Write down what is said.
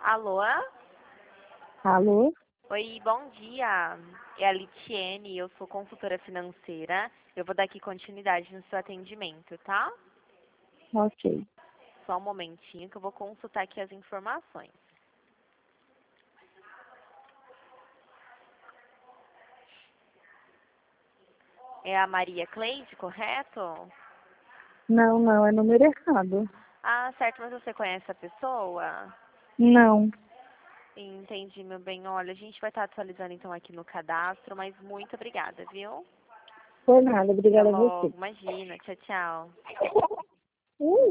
Alô? Alô? Oi, bom dia. É a Litiene, eu sou consultora financeira. Eu vou dar aqui continuidade no seu atendimento, tá? Ok. Só um momentinho que eu vou consultar aqui as informações. É a Maria Cleide, correto? Não, é número errado. Ah, certo, mas você conhece a pessoa? Não, Entendi, meu bem. Olha, a gente vai estar atualizando então aqui no cadastro, mas muito obrigada, viu? foi nada. Até Obrigada a você. logo, imagina. Tchau, tchau.